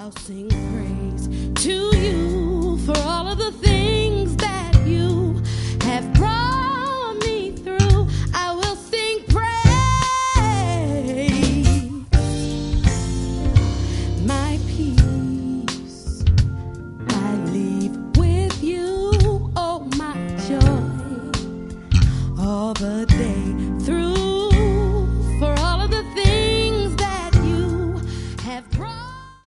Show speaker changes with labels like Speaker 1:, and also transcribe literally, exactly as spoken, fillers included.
Speaker 1: I'll sing praise to you for all of the things that you have brought me through. I will sing praise. My peace I leave with you, oh my joy, all the day through.